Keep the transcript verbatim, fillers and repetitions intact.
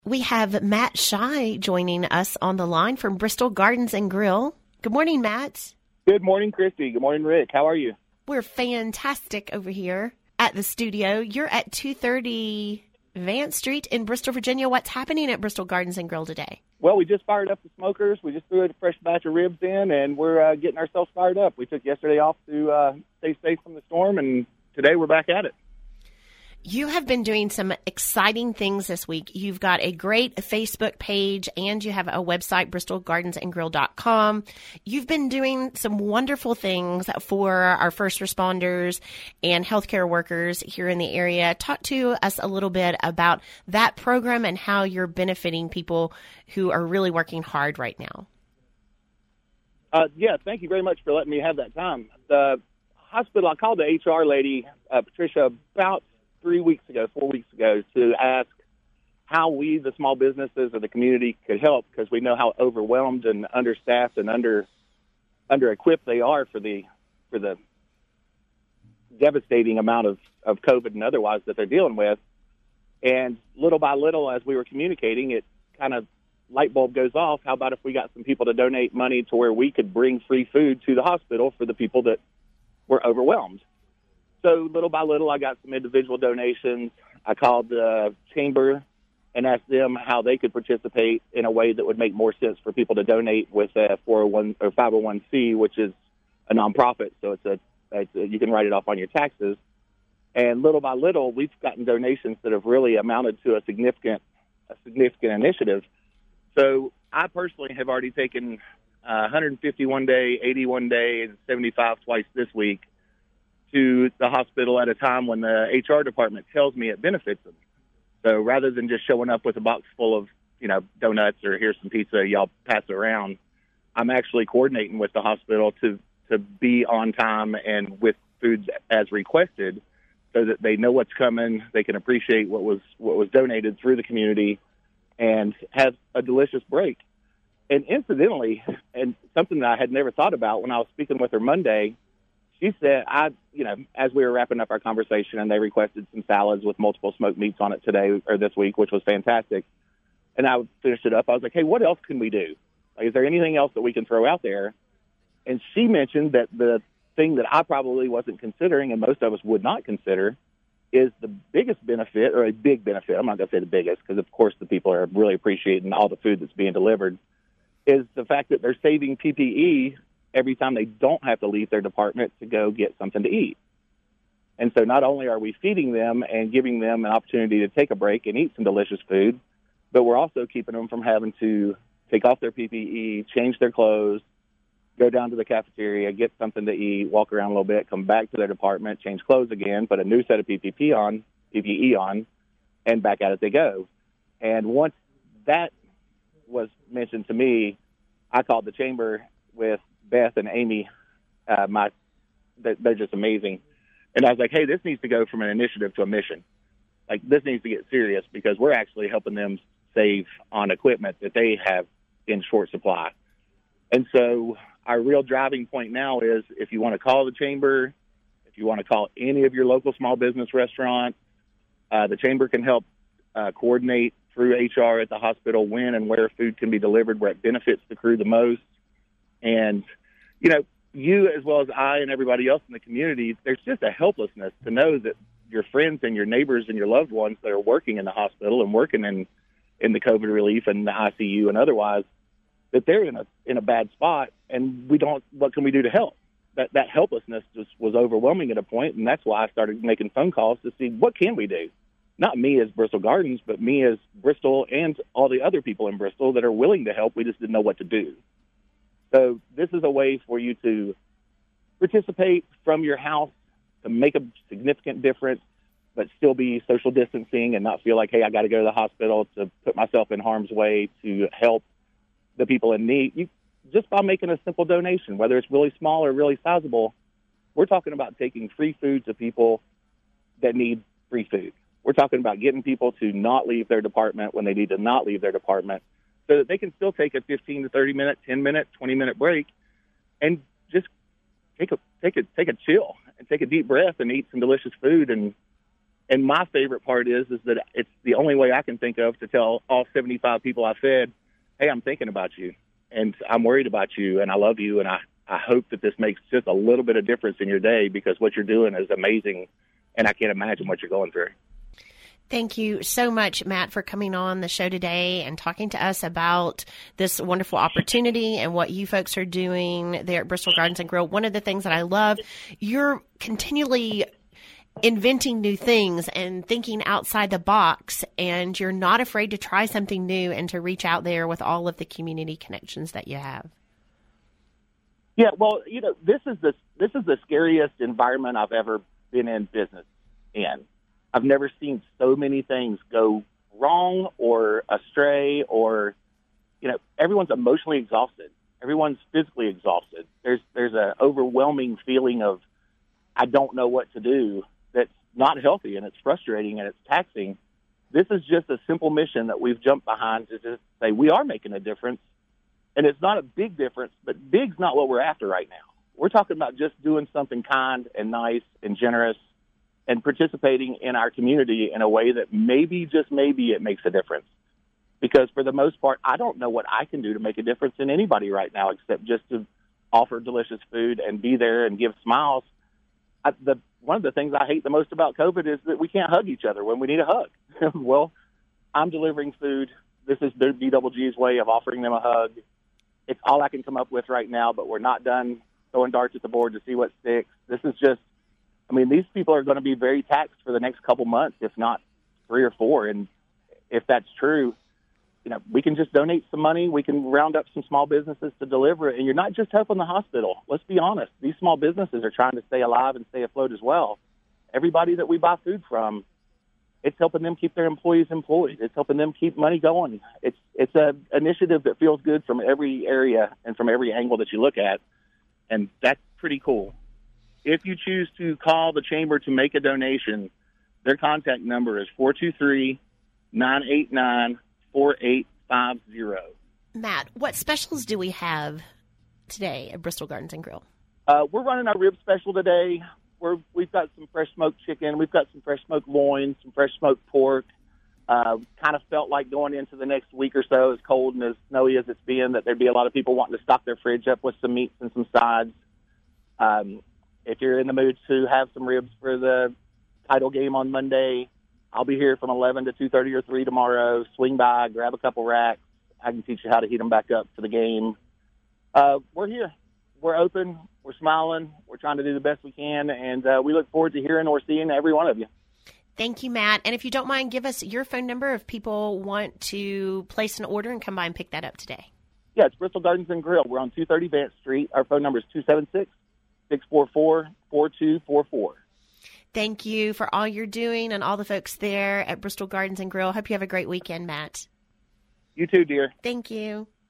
We have Matt Shy joining us on the line from Bristol Gardens and Grill. Good morning, Matt. Good morning, Christy. Good morning, Rick. How are you? We're fantastic over here at the studio. You're at two thirty Vance Street in Bristol, Virginia. What's happening at Bristol Gardens and Grill today? Well, we just fired up the smokers. We just threw a fresh batch of ribs in, and we're uh, getting ourselves fired up. We took yesterday off to uh, stay safe from the storm, and today we're back at it. You have been doing some exciting things this week. You've got a great Facebook page and you have a website, bristol gardens and grill dot com. You've been doing some wonderful things for our first responders and healthcare workers here in the area. Talk to us a little bit about that program and how you're benefiting people who are really working hard right now. Uh, yeah, thank you very much for letting me have that time. The hospital, I called the H R lady, uh, Patricia, about three weeks ago, four weeks ago, to ask how we, the small businesses of the community, could help, because we know how overwhelmed and understaffed and under under equipped they are for the for the devastating amount of, of COVID and otherwise that they're dealing with. And little by little, as we were communicating, it kind of light bulb goes off. How about if we got some people to donate money to where we could bring free food to the hospital for the people that were overwhelmed? So little by little, I got some individual donations. I called the chamber and asked them how they could participate in a way that would make more sense for people to donate with a four oh one or five oh one c, which is a nonprofit. So it's a, it's a you can write it off on your taxes. And little by little, we've gotten donations that have really amounted to a significant a significant initiative. So I personally have already taken uh, one hundred fifty one day, eighty one day, and seventy-five twice this week to the hospital at a time when the H R department tells me it benefits them. So rather than just showing up with a box full of, you know, donuts or here's some pizza, y'all pass it around, I'm actually coordinating with the hospital to, to be on time and with foods as requested so that they know what's coming, they can appreciate what was what was donated through the community and have a delicious break. And incidentally, and something that I had never thought about when I was speaking with her Monday, she said, I, you know, as we were wrapping up our conversation and they requested some salads with multiple smoked meats on it today or this week, which was fantastic. And I finished it up. I was like, hey, what else can we do? Like, is there anything else that we can throw out there? And she mentioned that the thing that I probably wasn't considering and most of us would not consider is the biggest benefit, or a big benefit. I'm not going to say the biggest because, of course, the people are really appreciating all the food that's being delivered, is the fact that they're saving P P E every time they don't have to leave their department to go get something to eat. And so not only are we feeding them and giving them an opportunity to take a break and eat some delicious food, but we're also keeping them from having to take off their P P E, change their clothes, go down to the cafeteria, get something to eat, walk around a little bit, come back to their department, change clothes again, put a new set of P P P on, P P E on, and back at it they go. And once that was mentioned to me, I called the chamber with Beth and Amy, uh, my, they're just amazing. And I was like, hey, this needs to go from an initiative to a mission. Like, this needs to get serious because we're actually helping them save on equipment that they have in short supply. And so our real driving point now is if you want to call the chamber, if you want to call any of your local small business restaurants, uh, the chamber can help uh, coordinate through H R at the hospital when and where food can be delivered, where it benefits the crew the most. And, you know, you as well as I and everybody else in the community, there's just a helplessness to know that your friends and your neighbors and your loved ones that are working in the hospital and working in, in the COVID relief and the I C U and otherwise, that they're in a in a bad spot, and we don't. What can we do to help? That that helplessness just was overwhelming at a point, and that's why I started making phone calls to see what can we do. Not me as Bristol Gardens, but me as Bristol and all the other people in Bristol that are willing to help. We just didn't know what to do. So this is a way for you to participate from your house to make a significant difference, but still be social distancing and not feel like, hey, I got to go to the hospital to put myself in harm's way to help the people in need. You, just by making a simple donation, whether it's really small or really sizable, we're talking about taking free food to people that need free food. We're talking about getting people to not leave their department when they need to not leave their department, so that they can still take a fifteen to thirty minute, ten minute, twenty minute break and just take a take a take a chill and take a deep breath and eat some delicious food and And my favorite part is is that it's the only way I can think of to tell all seventy-five people I fed, hey, I'm thinking about you, and I'm worried about you, and I love you, and I, I hope that this makes just a little bit of difference in your day, because what you're doing is amazing, and I can't imagine what you're going through. Thank you so much, Matt, for coming on the show today and talking to us about this wonderful opportunity and what you folks are doing there at Bristol Gardens and Grill. One of the things that I love, you're continually inventing new things and thinking outside the box, and you're not afraid to try something new and to reach out there with all of the community connections that you have. Yeah, well, you know, this is the this is the scariest environment I've ever been in business in. I've never seen so many things go wrong or astray, or, you know, everyone's emotionally exhausted. Everyone's physically exhausted. There's there's an overwhelming feeling of, I don't know what to do, that's not healthy, and it's frustrating and it's taxing. This is just a simple mission that we've jumped behind to just say we are making a difference. And it's not a big difference, but big's not what we're after right now. We're talking about just doing something kind and nice and generous and participating in our community in a way that maybe, just maybe, it makes a difference. Because for the most part, I don't know what I can do to make a difference in anybody right now except just to offer delicious food and be there and give smiles. I, the, one of the things I hate the most about COVID is that we can't hug each other when we need a hug. Well, I'm delivering food. This is the B Double G's way of offering them a hug. It's all I can come up with right now, but we're not done throwing darts at the board to see what sticks. This is just, I mean, these people are going to be very taxed for the next couple months, if not three or four. And if that's true, you know, we can just donate some money. We can round up some small businesses to deliver it. And you're not just helping the hospital. Let's be honest. These small businesses are trying to stay alive and stay afloat as well. Everybody that we buy food from, it's helping them keep their employees employed. It's helping them keep money going. It's it's an initiative that feels good from every area and from every angle that you look at, and that's pretty cool. If you choose to call the Chamber to make a donation, their contact number is four two three, nine eight nine, four eight five zero. Matt, what specials do we have today at Bristol Gardens and Grill? Uh, we're running our rib special today. We're, we've got some fresh smoked chicken. We've got some fresh smoked loin, some fresh smoked pork. Uh, kind of felt like going into the next week or so, as cold and as snowy as it's been, that there'd be a lot of people wanting to stock their fridge up with some meats and some sides. Um, if you're in the mood to have some ribs for the title game on Monday, I'll be here from eleven to two thirty or three tomorrow. Swing by, grab a couple racks. I can teach you how to heat them back up for the game. Uh, we're here. We're open. We're smiling. We're trying to do the best we can, and uh, we look forward to hearing or seeing every one of you. Thank you, Matt. And if you don't mind, give us your phone number if people want to place an order and come by and pick that up today. Yeah, it's Bristol Gardens and Grill. We're on two thirty Vance Street. Our phone number is two seven six, six four four, four two four four. Thank you for all you're doing and all the folks there at Bristol Gardens and Grill. Hope you have a great weekend, Matt. You too, dear. Thank you.